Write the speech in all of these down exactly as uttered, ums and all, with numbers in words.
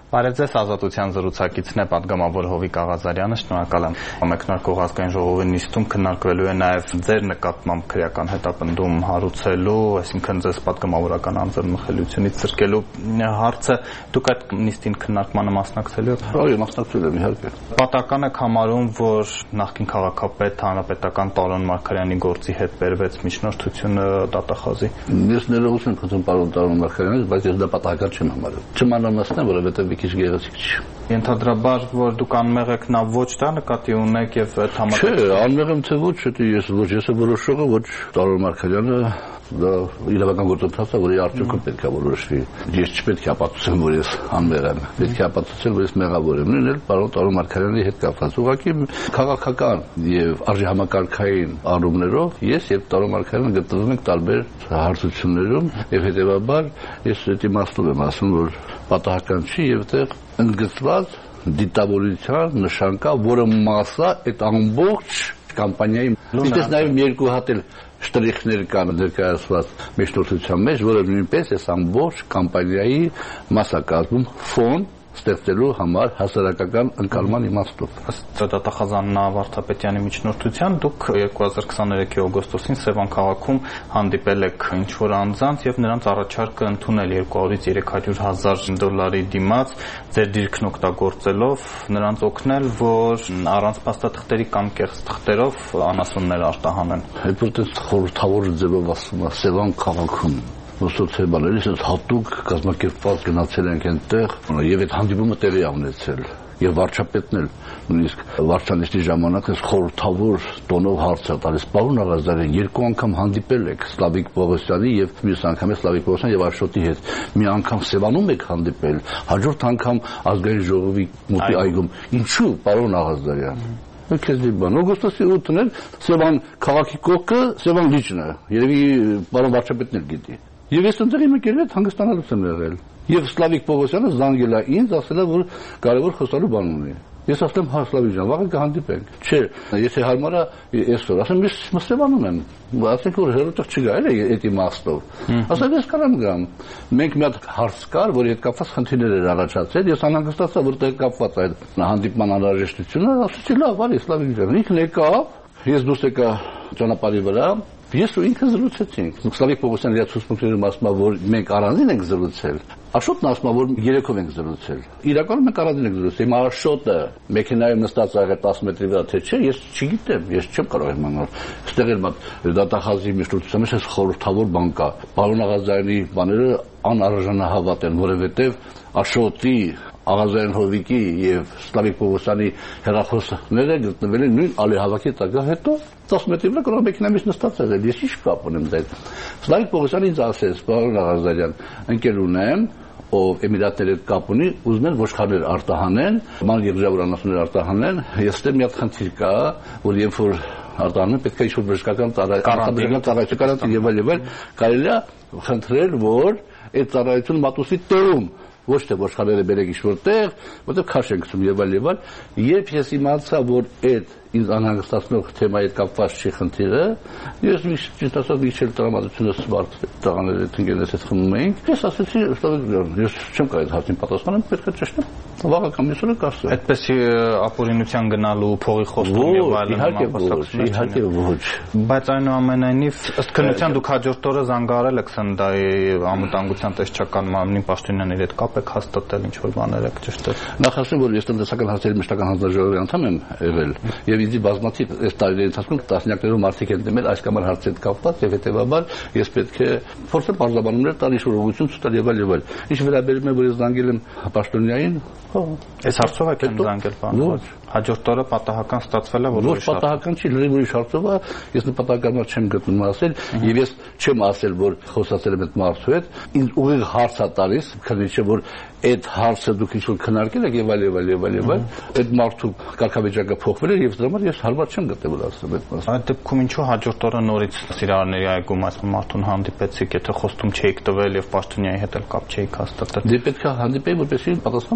Բարև ձեզ, Ազատության զրուցակիցն է պատգամավոր Հովիկ Աղազարյանը, շնորհակալ եմ։ Մեկնարկող ազգային ժողովի նիստում քննարկվելու է նաև ձեր նկատմամբ քրեական հետապնդում հարուցելու, այսինքն ձեզ պատգամավորական անձնմխելիությունից զրկելու հարցը։ Դուք այդ նիստին քննարկմանը մասնակցելու եք։ Այո, մասնակցել եմ, իհարկե։ Պատահական եք համարում, որ նախկին քաղաքապետ հանրապետական Տարոն Մարգարյանի գործի հետ բերվեց միջնորդությունը դատախազի։ Ես ներողություն խնդրում պարոն Տարոն Մարգարյանից, բայց ես դա պատահական չեմ համարում։ Չմանրամասնեմ, որովհետև քիչ գեղեցիկ չի։ Ենթադրաբար, որ դուք անմեղ եք, նա ոչ դա նկատի ունեք եւ համատեղ։ Չէ, անմեղ եմ թե ոչ, դա ես ոչ ես եմ որոշողը, ոչ Տարոն Մարգարյանը, դա իրավական գործընթաց է, որի արդյունքում պետք է որոշվի։ Ես չպետք է ապացուցեմ, որ ես անմեղ եմ, պետք է ապացուցեմ, որ ես մեղավոր եմ։ Նույնն էլ պարոն Տարոն Մարգարյանի հետ կապված։ Ուղղակի քաղաքական եւ արժեհամակարգային առումներով ես եւ Տարոն Մարգարյանը գտնվում ենք տարբեր հարցություններում եւ հետեւաբար ես այդ իմաստով եմ ասում, որ պատահական չի եւ այդտեղ ընդգծված դիտավորության նշան կա, որը մասա այդ ամբողջ կամպանիայի իսկ նաեւ մի երկու հատ էլ շտրիխներ կան ներկայացված միջնորդության մեջ, որը նույնպես այս ամբողջ կամպանիայի մասնակազմում ֆոն ստեղծելու համար հասարակական ընկալման իմաստով։ Ըստ դատախազաննա Վարդապետյանի միջնորդության դուք երկու հազար քսաներեքի օգոստոսին Սևան քաղաքում հանդիպել եք ինչ-որ անձանց եւ նրանց առաջարկը ընդունել երկուհարից երեք հարյուր հազար դոլարի դիմաց ձեր դիրքն օգտագործելով նրանց օգնել, որ առանց փաստաթղթերի կամ կեղծ թղթերով անասուններ արտահանեն։ Այդ որտեղ խորհրդավոր ձևով ասում է Սևան քաղաքում Ոստոցեբաներից հատուկ կազմակերպված գնացել ենք այնտեղ եւ այդ հանդիպումը տեղի ունեցել եւ վարչապետն էլ նույնիսկ վարչանիշի ժամանակ այս խորհրդավոր տոնով հարց է տալիս պարոն Աղազարյան երկու անգամ հանդիպել եք Սլավիկ Պողոսյանի եւ մյուս անգամ Սլավիկ Պողոսյանի եւ Աշոտի հետ մի անգամ Սևանում եք հանդիպել հաջորդ անգամ ազգային ժողովի մուտի այգում ինչու պարոն Աղազարյան Քեզ դիբան օգոստոսի ութն էլ Սևան քաղաքի կողքը Սևան լիճն է երևի պարոն վարչապետն էլ գիտի Եվ ես ընտրի մեկ երբեք հանգստանալուց եմ եղել։ Եվ Սլավիկ Պողոսյանը զանգել է ինձ, ասել է, որ կարևոր խոսալու բան ունի։ Ես ասեմ, հա Սլավիկ ջան, վաղը կհանդիպենք։ Չէ, եթե հարմար է, այսօր, ասեմ, ես Սևանում եմ։ Ասենք որ հերոստեղ չգա, էլի այդ իմաստով։ Ասեմ, ես կարամ գամ։ Մենք մի հատ հարց կար, որի հետ կապված խնդիրներ էր առաջացել, ես անհանգստացա, որտեղ կապված այդ հանդիպման անհրաժեշտությունը, ասեցի, լավ, արի Սլավիկ ջան, ինքն եկավ, ես դուրս եկա ճանապարհի վրա Ես ու ինքը զրուցեցինք։ Սլավիկ Պողոսյանը իր ցուցմունքներում ասում է, որ մենք առանձին ենք զրուցել։ Աշոտն ասում է, որ երեքով ենք զրուցել։ Իրականում մենք առանձին ենք զրուցել։ Հիմա Աշոտը մեքենայում նստած ա եղել տասը մետրի վրա, թե չէ, ես չգիտեմ, ես չեմ կարող իմանալ։ Այստեղ էլ դատախազի միջնորդության մեջ այս խորհրդավոր բան կա։ Պարոն Աղազարյանի բաները անարժանահավատ են, որովհետև Աշոտի Աղազարյան Հովիկի եւ Սլավիկ Պողոսյանի հեռախոսները գտնվել են նույն ալիհավաքի տակ հետո տասը մետրի վրա կարող մեքենայից նստած եղել ես ինչ կապ ունեմ դա Սլավիկ Պողոսյանը ինձ ասեց պարոն Աղազարյան ընկեր ունեմ ով Էմիրատների հետ կապ ունի ուզում են ոչխարներ արտահանեն ման երջավոր անասուններ արտահանեն ես դեմ մի հատ խնդիր կա որ երբ որ արտահանում պետք է ինչ-որ բժշկական ծառայություն ծառայություն եւ այլ եւ այլ կարելի է խնդրել որ այդ ծառայությունը մատուցի տեղում ոչ թե ոչխարները բերեք ինչ-որ տեղ, որտեղ քաշ են գցում եւ այլ եւ այլ, երբ ես իմացա, որ այդ ինձ անհանգստացնող թեմայի հետ կապված չի խնդիրը, ես ճիշտ ասած մի չել տրամադրությունը սվարտ տղաների հետ ընկերներս հետ խմում էինք, ես ասեցի, ես չեմ կարող այդ հարցին պատասխանել, պետք է ճշտեմ, վաղը կամ այսօր կասեմ։ Այդպեսի ապօրինության գնալու փողի խոստում եւ այլն իհարկե ոչ։ Բայց այնուամենայնիվ ըստ քննության դուք հաջորդ օրը զանգահարել եք Սնդայի անվտանգության տեսչական մարմնին Պաշտոնյանների հետ կապ եք հաստատել ինչ որ բաներ եք ճշտել։ Նախ ասեմ, որ ես տնտեսական հարցերի մշտական հանձնաժողովի անդամ եմ եղել եւ ինձ բազմաթիվ այս տարիների ընթացքում տասնյակներով մարդիկ են դիմել այս կամ այլ հարցի հետ կապված եւ հետեւաբար ես պետք է փորձեմ բարձրաբանումներ տալ ինչ որ ուղղություն ցույց տալ եւ այլ եւ այլ։ Ինչ վերաբերում է որ ես զանգել եմ Պաշտոնյանին, այս հարցով եք զանգել բան։ Ոչ։ Հաջորդ օրը պատահական ստացվել է որ ոչ պատահական չի լրիվ ուրիշ հարցով է ես նպատակաբար չեմ գտնում ասել եւ ես չեմ ասել որ խոսացել եմ այդ մարդու հետ ինձ ուղիղ հարց է տալիս քննիչը որ այդ հարցը դուք ինչ-որ քննարկել եք եւ այլ եւ այլ եւ այլ եւ այլ այդ մարդու կարգավիճակը փոխվել է եւ դրա համար ես հարմար չեմ գտել ասեմ այդ մասը այդ դեպքում ինչու հաջորդ օրը նորից Սիրահարների այգում այս մարդուն հանդիպեցիք եթե խոստում չէիք տվել եւ Պաշտոնյանի հետ էլ կապ չէիք հաստատել դե պետք է հանդիպեի որպեսզի պատասխան տայի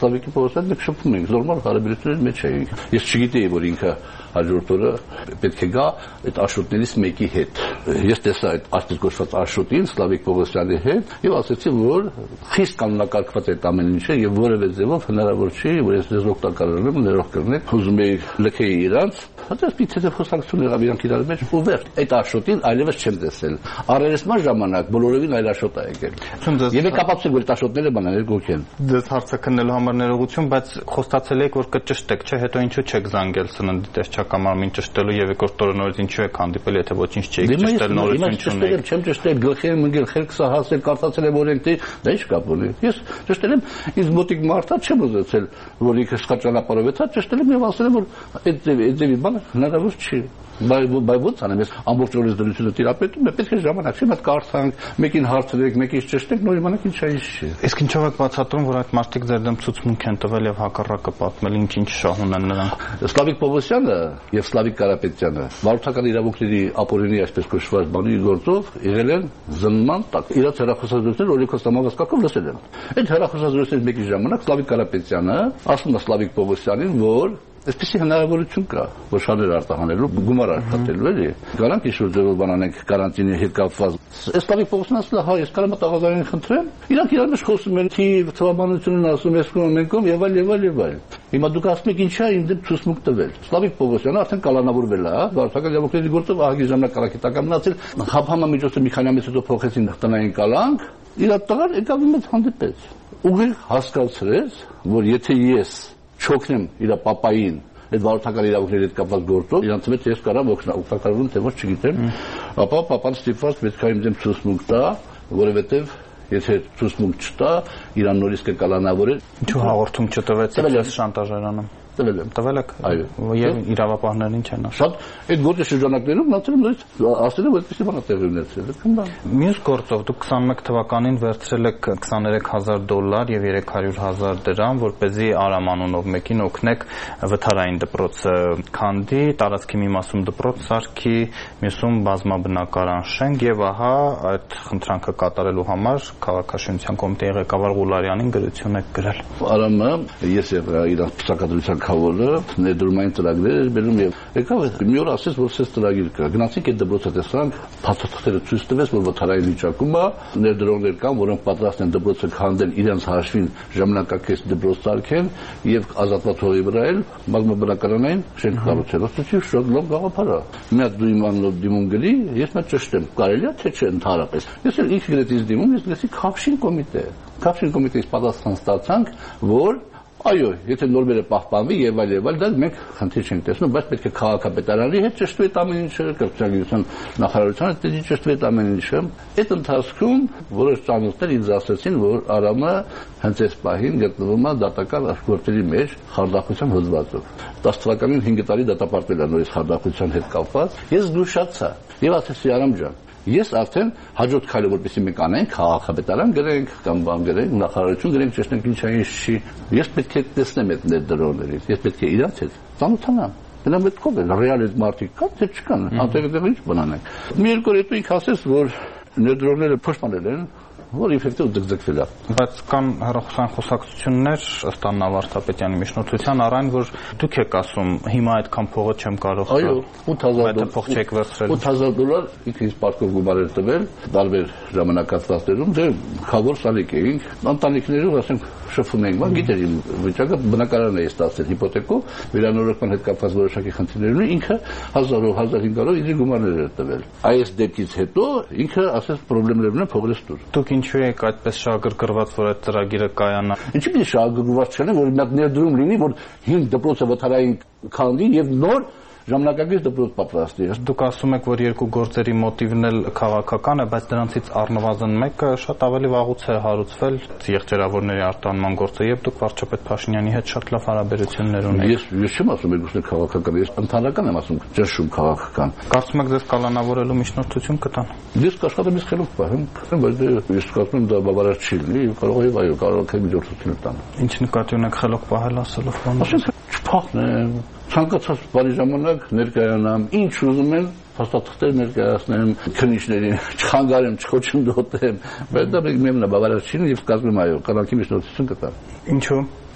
Սլավիկի Պողոսյանը մենք շփվում ենք, նորմալ հարաբերությունների մեջ էինք։ Ես չգիտեի, որ ինքը հաջորդ օրը պետք է գա այդ աշոտներից մեկի հետ։ Ես տեսա այդ այսպես կոչված աշոտին Սլավիկ Պողոսյանի հետ եւ ասացի, որ խիստ կանոնակարգված է այդ ամեն ինչը եւ որևէ ձևով հնարավոր չի, որ ես դες օգտակար լինեմ, ներող կրնեմ, ուզում եի լքեի իրանց, հատած պիտի թե խոսակցություն եղավ իրանք իրար մեջ ու վերջ։ Այդ աշոտին այլևս չեմ տեսել։ Առերեսման ժամանակ բոլորովին այլ աշոտ է եկել։ Եվ կապացուցել, որ այդ աշոտները բաներ գոք են։ Դες հարցը քննելու համար ներողություն, բայց խոստացել եք, որ կճշտեք, չէ՞, հետո ինչու չեք զանգել սննդի տեսչակամարին ճշտելու եւ երկրորդ օրը նորից ինչու եք հանդիպել, եթե ոչինչ չէիք ճշտել, նորություն չունեք։ Չեմ ճշտել, գլխին մնգել, խելքսա հասել, կարծացել եմ, որ ենք դա ինչ կապ ունի։ Ես ճշտել եմ, ինձ մոտիկ մարդա չեմ ուզեցել, որ ինքը սխալ ճանապարհով է, ճշտել եմ եւ ասել եմ, որ այդ այդ դեպի բանը հնարավոր չի։ Բայց ո՞նց անեմ, ես ամբողջ օրից դրությունը տիրապետում եմ, պետք է ժամանակ, չեմ այդ կարծանք, մեկին հարցրեք, մեկին ճշտենք, նոր ժամանակ ինչ է ինչ չի։ Իսկ ինչով եք բացատրում, որ այդ մարդիկ ձեր դեմ ցուցմունք են տվել եւ հակառակը պատմել, ինչ-ինչ շահ ունեն նրանք։ Սլավիկ Պողոսյանը եւ Սլավիկ Կարապետյանը վարորդական իրավունքների ապօրինի այսպես կոչված բանի գործով եղել են զննման տակ։ Իրաց հեռախոսազրույցները օրենքոստամավաց կարգով լսել են։ Այդ հեռախոսազրույցների մեկի ժամանակ Սլավիկ Կարապետյանը ասում է Սլավիկ Պողոսյանին, որ այսպեսի հնարավորություն կա, որ շարժեր արտահանելու, գումար արտահանելու էլի։ Գարանք ինչ-որ ձևով բանանենք կարանտինի հետ կապված։ Սլավիկ Պողոսյանը ասել է, հա, ես կարամ տաղավարին խնդրեմ։ Իրանք իրար մեջ խոսում են, թիվ, թվաբանությունն ասում, ես կոմ մենքում եւ այլ եւ այլ եւ այլ։ Հիմա դուք ասում եք ինչա իմ դեպ ցուցմունք տվել։ Սլավիկ Պողոսյանը արդեն կալանավորվել է, հա, վարորդական իրավունքների գործով ահագին ժամանակ կարակետական մնացել։ Հապհամամիջոցը մի քանի ամիս հետո փոխեցին տնային կալանք, իր տղան եկավ ինձ հանդիպեց։ Ուղիղ հասկացրեց, որ եթե ես չօգնեմ իր պապային այդ վարորդական իրավունքների հետ կապված գործով, իրանց մեջ ես կարամ օգտակարվում, թե ոչ չգիտեմ, ապա պապան ստիպված պետք է իմ դեմ ցուցմունք տա, որովհետև եթե ցուցմունք չտա, իրան նորից կկալանավորել։ Ինչու հաղորդում չտվեցիք ես շանտաժարանում։ Տվել եմ։ Տվել եք։ Այո։ Եվ իրավապահներն ինչ են ասում։ Շատ այդ գործի շրջանակներում մնացել եմ նույնիսկ ասել եմ, որ այդպեսի բան տեղի ունեցել է։ Մյուս գործով դուք քսանմեկ թվականին վերցրել եք քսաներեք հազար դոլար եւ երեք հարյուր հազար դրամ, որպեսզի Արամ անունով մեկին օգնեք վթարային դպրոցը քանդի, տարածքի մի մասում դպրոց սարքի, մյուսում բազմաբնակարան շենք եւ ահա այդ խնդրանքը կատարելու համար քաղաքաշինության կոմիտեի ղեկավար Ղուլարյանին գրություն եք գրել։ Արամը ես եւ իր պսակադրության խավորը ներդրումային ծրագրեր էր բերում եւ եկավ մի օր ասեց, որ սես ծրագիր կա։ Գնացինք այդ դպրոցը տեսանք, փաստաթղթերը ցույց տվեց, որ վթարային վիճակում է, ներդրողներ կան, որոնք պատրաստ են դպրոցը քանդել իրենց հաշվին ժամանակակից դպրոց սարքեն եւ ազատված հողի վրա էլ բազմաբնակարանային շենք կառուցել։ Ասեցի շատ լավ գաղափար է։ Մի հատ դու իմ անունով դիմում գրի, ես նա ճշտեմ։ Կարելի է թե չէ ընդհանրապես։ Ես էլ ինքս գրեցի դիմում, ես գրեցի Քավշին կոմիտե։ Քավշին կոմիտեից պատասխան ստացանք, որ այո, եթե նորմերը պահպանվի եւ այլ եւ այլ, դա մենք խնդիր չենք տեսնում, բայց պետք է քաղաքապետարանի հետ ճշտվի այդ ամեն ինչը, կրթության նախարարության հետ ճշտվի այդ ամեն ինչը։ Այդ ընթացքում որոշ ծանոթներ ինձ ասացին, որ Արամը հենց այս պահին գտնվում է դատական գործերի մեջ խարդախության հոդվածով։ տասը թվականին հինգ տարի դատապարտվել է նույնիսկ խարդախության հետ կապված։ Ես զգուշացա եւ ասեցի Արամ ջան, ես արդեն հաջորդ քայլը որպեսզի մենք անենք, քաղաքապետարան գրենք կամ բան գրենք, նախարարություն գրենք, ճշտենք ինչա ինչ չի։ Ես պետք է տեսնեմ այդ ներդրողներից, ես պետք է իրաց հետ ծանոթանամ։ Դրանց պետք է ռեալ այդ մարդիկ կան, թե չկան, անտեղի ինչ բանանենք։ Մի երկու օր հետո ինք ասեց, որ ներդրողները փոշմանել են, որ իֆեկտիվ ձգձգվել է։ Բայց կան հեռախոսային խոսակցություններ ըստ Աննա Վարդապետյանի միջնորդության առայն, որ դուք եք ասում հիմա այդքան փողը չեմ կարող տալ։ Այո, ութ հազար դոլար փող չեք վերցրել։ ութ հազար դոլար ինքնից պարտքով գումար էր տվել, տարբեր ժամանակացվածներում, դե խավոր սալիկ էինք, ընտանիքներով ասենք շփվում էինք, բան գիտեր իմ վիճակը բնակարանն է ստացել հիպոթեկով, վերանորոգման հետ կապված որոշակի խնդիրներ ունի, ինքը հազար հազար հինգ հարյուր իր գումարներ էր տվել։ Այս դեպքից հետո ինքը ասես խնդիրներ ունեն փողերս դուր։ Դուք ինչու եք այդպես շահագրգռված, որ այդ ծրագիրը կայանա։ Ինչի՞ պիտի շահագրգռված չլինի, որ մի հատ ներդրում լինի, որ հինգ դպրոցը վթարային քանդի եւ նոր ժամանակակից դպրոց պատրաստի։ Դուք ասում եք, որ երկու գործերի մոտիվն էլ քաղաքական է, բայց դրանցից առնվազն մեկը շատ ավելի վաղուց է հարուցվել եղջերավորների արտահանման գործը եւ դուք վարչապետ Փաշինյանի հետ շատ լավ հարաբերություններ ունեք։ Ես ես չեմ ասում եկուսներ քաղաքական, ես ընդհանրական եմ ասում, ճշում քաղաքական։ Կարծում եք ձեզ կալանավորելու միջնորդություն կտան։ Ես կաշխատեմ ես խելոք պահեմ, բայց ես կարծում եմ դա բավարար չի լինի, կարող է այո, կարող է միջոցություն տան։ Ինչ նկատի ունեք խելոք պահել ասելով բանը։ Ասենք չփախնեմ, ցանկացած բանի ժամանակ ներկայանամ, ինչ ուզում են փաստաթղթեր ներկայացնեմ, քննիչներին չխանգարեմ, չխոչընդոտեմ, բայց դա մենք մեմնա բավարար չի եւ կազմում այո, կանալքի միջնորդություն կտա։ Ինչու՞։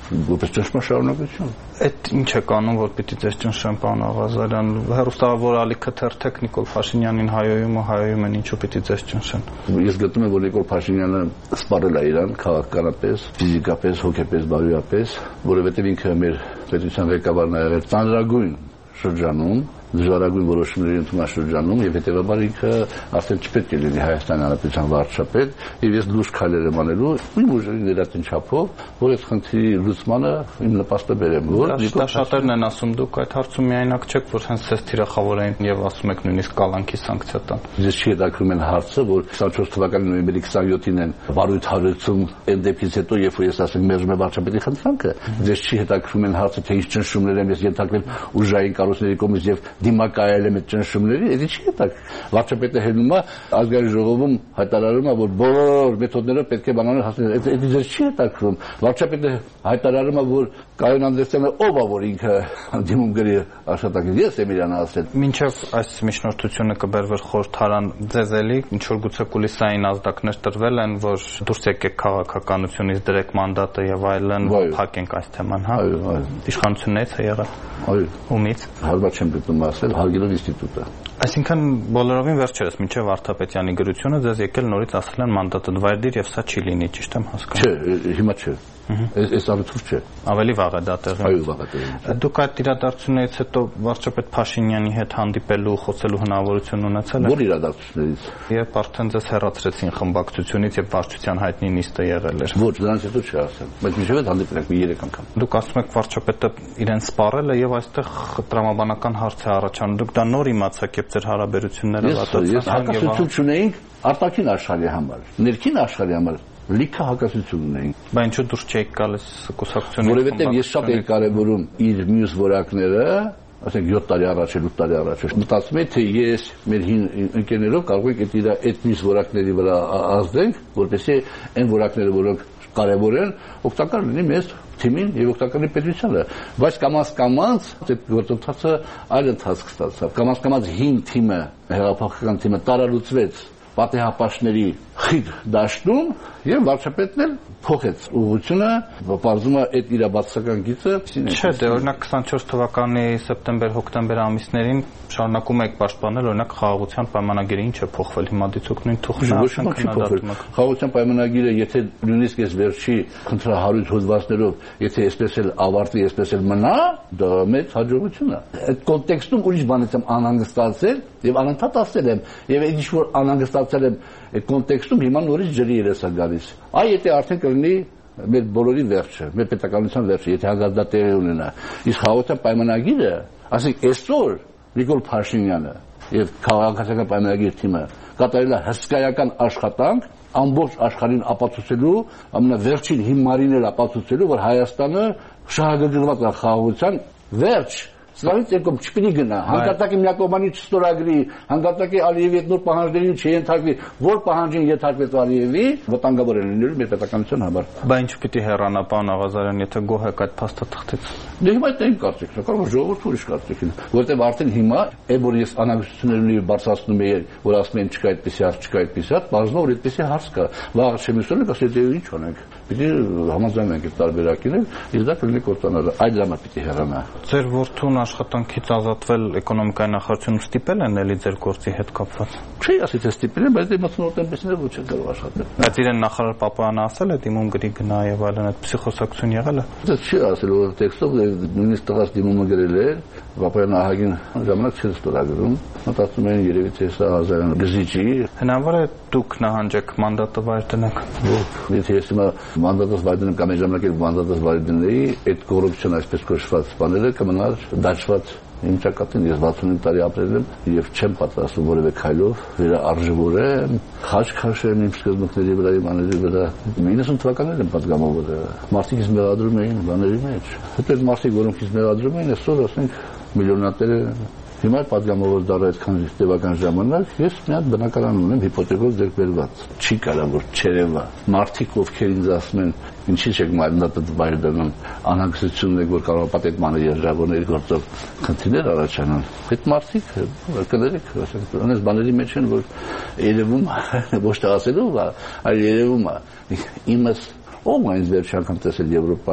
որպես ճնշման շարունակություն։ Այդ ինչ է կանոն, որ պիտի ձեզ ճնշեն, պարոն Աղազարյան, հեռուստավոր ալիքը թերթեք Նիկոլ Փաշինյանին հայոյում ու հայոյում են, ինչու պիտի ձեզ ճնշեն։ Ես գտնում եմ, որ Նիկոլ Փաշինյանը սպառել է իրան քաղաքականապես, ֆիզիկապես, հոգեպես, բարոյապես, որովհետև ինքը մեր պետության ղեկավարն է եղել ծանրագույն շրջանում, դժվարագույն որոշումների ընդունաշրջանում եւ հետեւաբար ինքը արդեն չպետք է լինի Հայաստանի Հանրապետության վարչապետ եւ ես լուրջ քայլեր եմ անելու իմ ուժերի ներածին չափով որ այդ խնդրի լուծմանը իմ նպաստը բերեմ որ դա շատերն են ասում դուք այդ հարցում միայնակ չեք որ հենց ցես թիրախավորային եւ ասում եք նույնիսկ կալանքի սանկցիա տան ես չի հետաքրում են հարցը որ քսանչորս թվականի նոյեմբերի քսանյոթին են բարույթ հարցում այն դեպքից հետո երբ որ ես ասեմ մերժում եմ վարչապետի խնդրանքը ես չի հետաքրում են հարցը թե ինչ ճնշումներ եմ ես ենթարկվել ուժային կառույցների կողմից եւ դիմակայել եմ այդ ճնշումների, դա չի է տակ։ Վարչապետը հելնում է ազգային ժողովում հայտարարում է, որ բոլոր մեթոդները պետք է բանանել հասնել։ Դա դա չի է տակվում։ Վարչապետը հայտարարում է, որ Կայուն Անդրեասյանը ով է, որ ինքը դիմում գրի աշխատանքից։ Ես եմ իրան ասել։ Մինչև այս միջնորդությունը կբերվեր խորհրդարան ձեզ էլի, ինչ որ գուցե կուլիսային ազդակներ տրվել են, որ դուրս եկեք քաղաքականությունից դրեք մանդատը եւ այլն, փակենք այս թեման, հա։ Այո, այո։ Իշխանություններից է եղել։ Այո։ Ումից։ Հարված չեմ գտնում ասել, Հարգելոն ինստիտուտը։ Այսինքն բոլորովին վերջերս մինչև Վարդապետյանի գրությունը ձեզ եկել նորից ասել են մանդատը դվայրդիր եւ սա չի լինի, ճիշտ եմ հասկանում։ Չէ, հիմա չէ։ Այս առիթով չէ։ Ավելի վաղ է դա տեղի։ Այո, վաղ է տեղի։ Դուք այդ իրադարձություններից հետո վարչապետ Փաշինյանի հետ հանդիպելու, խոսելու հնարավորություն ունեցել եք։ Որ իրադարձություններից։ Երբ արդեն ձեզ հեռացրեցին խմբակցությունից եւ վարչության հայտնի նիստը եղել էր։ Ոչ, դրանից հետո չի ասել։ Բայց մինչև այդ հանդիպել ենք մի երեք անգամ։ Դուք ասում եք վարչապետը իրեն սպառել է եւ այստեղ տրամաբանական հարց է առաջանում։ Դուք դա նոր իմացաք, երբ ձեր հարաբերությունները վատացան։ Ես հակասություն չունեինք արտաքին աշխարհի համար, ներքին աշխարհի համար լիքը հակասություն ունեինք։ Բայց ինչու դուրս չեք գալիս կուսակցությունից։ Որովհետև ես շատ էի կարևորում իր մյուս որակները, ասենք յոթ տարի առաջ, ութ տարի առաջ։ Մտածում եմ, թե ես մեր հին ընկերներով կարող ենք այդ իր այդ մյուս որակների վրա ազդենք, որպեսզի այն որակները, որոնք կարևոր են, օգտակար լինի մեզ թիմին եւ օգտակարի պետությանը, բայց կամաց-կամաց այդ գործընթացը այլ ընթացք ստացավ։ Կամաց-կամաց հին թիմը, հեղափոխական թիմը տարալուծվեց պատեհապաշտների խիտ դաշտում եւ վարչապետն էլ փոխեց ուղղությունը, բարձում է այդ իր բացասական գիծը։ Չէ, դե օրինակ քսանչորս թվականի սեպտեմբեր-հոկտեմբեր ամիսներին շարունակում եք պաշտպանել օրինակ խաղաղության պայմանագիրը, ինչ է փոխվել հիմա դիցուք նույն թուղթը քննադատում եք։ Խաղաղության պայմանագիրը, եթե նույնիսկ այս վերջի խնդրահարույց հոդվածներով, եթե այսպես էլ ավարտի, այսպես էլ մնա, դա մեծ հաջողություն է։ Այդ կոնտեքստում ուրիշ բանից եմ անհանգստացել եւ անընդհատ ասել եմ, եւ այդ ինչ որ անհանգստացել եմ այդ կոնտեքստում հիմա նորից ջրի երես է գալիս։ Այ եթե արդեն կլինի մեր բոլորի վերջը, մեր պետականության վերջը, եթե հազար դա տեղի ունենա։ Իսկ խաղաղության պայմանագիրը, ասենք այսօր Նիկոլ Փաշինյանը եւ քաղաքացիական պայմանագիր թիմը կատարել է հսկայական աշխատանք ամբողջ աշխարհին ապացուցելու, ամենավերջին հիմարին էլ ապացուցելու, որ Հայաստանը շահագրգռված է խաղաղության վերջ։ Սրանից եկում չպիտի գնա, հանկարծակի միակողմանի չստորագրի, հանկարծակի Ալիևի այդ նոր պահանջներին չենթարկվի, որ պահանջին ենթարկվեց Ալիևի, վտանգավոր է լինելու մեր պետականության համար։ Բայց ինչ պիտի հեռանա, պարոն Աղազարյան, եթե գոհ եք այդ փաստաթղթից։ Դե հիմա դա իմ կարծիքն է, կարող է ժողովուրդը ուրիշ կարծիքին, որովհետև արդեն հիմա, այն որ ես անհանգստություններն բարձրացնում եմ, որ ասում են չկա այդպեսի հարց, չկա այդպեսի հարց, բազմով որ այդպեսի հարց կա։ Վաղ շեմիսորը կասի դե ինչ անենք։ Պիտի համաձայնենք այդ տարբերակին, իսկ դա կլինի կործանարը, այդ ժամանակ պիտի հեռանա։ Ձեր որդուն աշխատանքից ազատվել էկոնոմիկայի նախարարությունում ստիպել են էլի ձեր գործի հետ կապված։ Չի ասի թե ստիպել են, բայց դե մտնորդենպեսները ոչ են կարող աշխատել։ Բայց իրեն նախարար Պապոյանը ասել է դիմում գրի գնա եւ այլն, այդ փսիխոսակցություն եղել է։ Դա չի ասել, որ տեքստով նույնիսկ տղաս դիմումը գրել է, Պապոյանը ահագին ժամանակ չի ստորագրում։ Մտածում են երևի թե սա հազարան գզիջի։ Հնարավոր է դուք նահանջեք մանդատը վայր դնեք։ Եթե ես հիմա մանդատս վայր դնեմ կամ ժամանակ էլ մանդատս վայր դնեի, այդ կոռուպցիան այսպես կոչված բաները կմնար դաշված իմ ճակատին։ Ես վաթսունհինգ տարի ապրել եմ եւ չեմ պատրաստվում որևէ քայլով վերարժևորեմ, խաչ քաշեմ իմ սկզբունքների վրա, իմ աների վրա։ իննսուն թվականներ եմ պատգամավորը։ Մարդիկ ինձ մեղադրում էին բաների մեջ։ Հետո այդ մարդիկ, որոնք ինձ մեղադրում էին, այսօր ասենք միլիոնատեր են։ Հիմա պատգամավոր դառը այդքան տևական ժամանակ ես մի հատ բնակարան ունեմ հիպոթեկով ձեռք բերված։ Չի կարա որ չերևա։ Մարդիկ ովքեր ինձ ասում են ինչի՞ չեք մանդատը վայր դնում, անհանգստությունն է որ կարող է այդ մանր երժավորների գործով խնդիրներ առաջանան։ Այդ մարդիկ կներեք, ասենք, այնպես բաների մեջ են որ երևում ոչ թե ասելով, այլ երևում է իմս ով այնց վերջի անգամ տեսել Եվրոպայում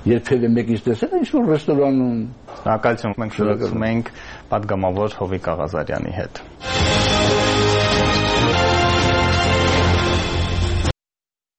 երբևէ մեկից տեսել ինչ որ ռեստորանում։ Շնորհակալություն, մենք շնորհակալ ենք պատգամավոր Հովիկ Աղազարյանի հետ։